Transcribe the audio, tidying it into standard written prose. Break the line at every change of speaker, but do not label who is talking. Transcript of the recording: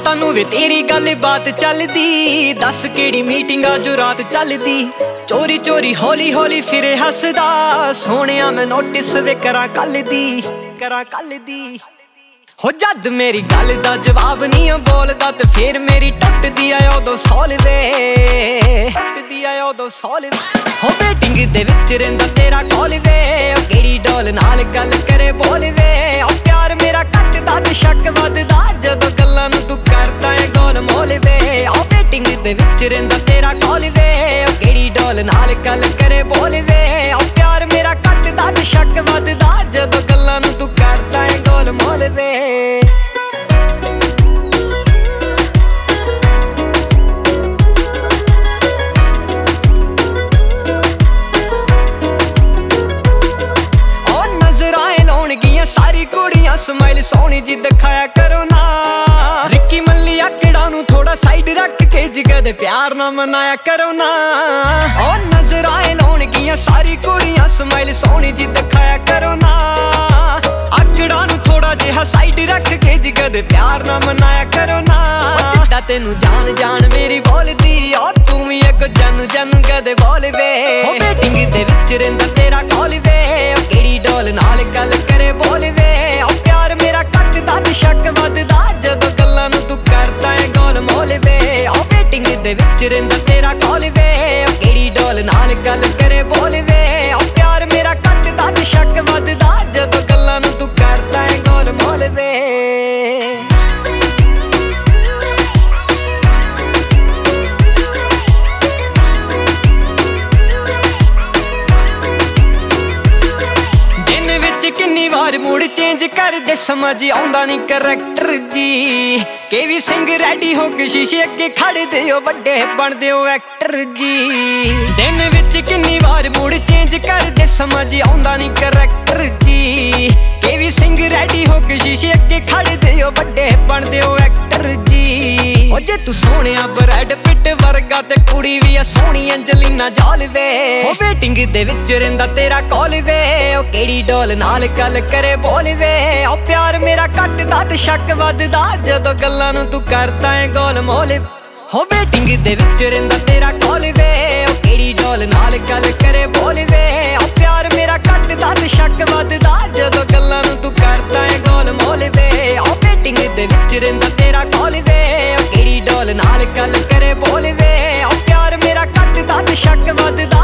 तानू वे तेरी गल बात चलदी, दस केड़ी मीटिंग जो रात चलदी। चोरी चोरी हौली हौली फिरे हसदा, सोहणिया मैं नोटिस वे करा कल दी। हो जद मेरी गल दा जवाब नहीं बोलदा, ते फिर मेरी टुटदी आ उदों सौल वे। हो वेटिंग दे विच रहिंदा तेरा कॉल वे, ओ केड़ी डोल नाल गल करे बोल वे। ओ प्यार मेरा घटदा ते शक वधदा, जदों गल्लां नूं तू करदा है गोल मोल वे। ओ वेटिंग दे विच रहिंदा तेरा कॉल वे, ओ केड़ी डोल नाल गल करे बोल वे। ओ प्यार मेरा घटदा ते शक वधदा, जदों गल्लां नूं तू करदा है गोल मोल वे। सारी कुड़ियां स्माइल सोहनी जी दिखाया करो ना, रिक्की मल्ली आकड़ा नू थोड़ा साइड रख के जिगर दे प्यार ना मनाया करो ना। ओ नजर आए लौनगियां सारी कुड़ियां स्माइल सोहनी जी दिखाया करो ना, आकड़ा नू थोड़ा जिहा साइड रख के जिगर दे प्यार ना मनाया करो ना। जिद्दां तेनू जान जान मेरी बोलदी, ओ तू भी अग जन जन कदे बोल वे। ओ वेटिंग दे विच रहिंदा तेरा कॉल वे, ओ केड़ी डोल नाल गल करे बोल वे। ओ प्यार मेरा घटदा ते शक वधदा, जदों गल्लां नूं तू करदा है गोल मोल वे। ओ वेटिंग दे विच रहिंदा तेरा कॉल वे, ओ केड़ी डोल नाल गल करे बोल वे। ओ प्यार मेरा घटदा ते शक वधदा, जदों गल्लां नूं तू करदा है गोल मोल वे। किन्नी बार मूड चेंज कर दे, समझ आउंदा नहीं करैक्टर जी। केवी सिंह रेडी हो के शीशे अगे खड़े दे, ओ बड़े बनदे ओ एक्टर जी। दिन विच किन्नी बार मूड चेंज कर दे, समझ आउंदा नहीं करैक्टर जी। केवी सिंह रेडी हो के शीशे अगे खड़े दे, ओ बड़े बनदे ओ एक्टर जी। ओ जे तू सोहणिया ब्रैड पिट वर्गा, ते कुड़ी भी आ सोहणी अंजलिना जॉली वे। ओ वेटिंग दे विच रहिंदा तेरा कॉल वे, ओ केड़ी डोल नाल गल करे बोल वे। ओ प्यार मेरा घटदा ते शक वधदा, जदों गल्लां नूं तू करदा है गोल मोल। हो वेटिंग दे विच रहिंदा तेरा कॉल वे, ओ केड़ी डोल नाल गल करे बोल वे। ओ प्यार मेरा घटदा ते शक वधदा, जदों गल्लां नूं तू करदा है गोल मोल वे। ओ वेटिंग दे विच रहिंदा तेरा कॉल वे, ओ केड़ी डोल नाल गल करे बोल वे। ओ प्यार मेरा घटदा ते शक वधदा,